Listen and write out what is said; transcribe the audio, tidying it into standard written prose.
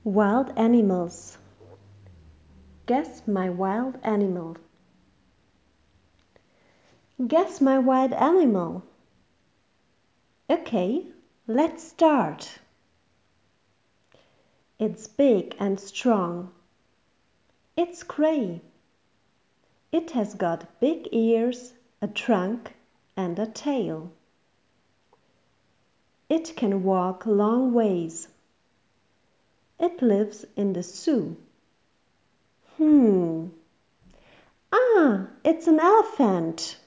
Wild animals. Guess my wild animal. Guess my wild animal. Okay, let's start. It's big and strong. It's gray. It has got big ears, a trunk, and a tail. It can walk long ways. It lives in the zoo. Hmm. Ah, it's an elephant.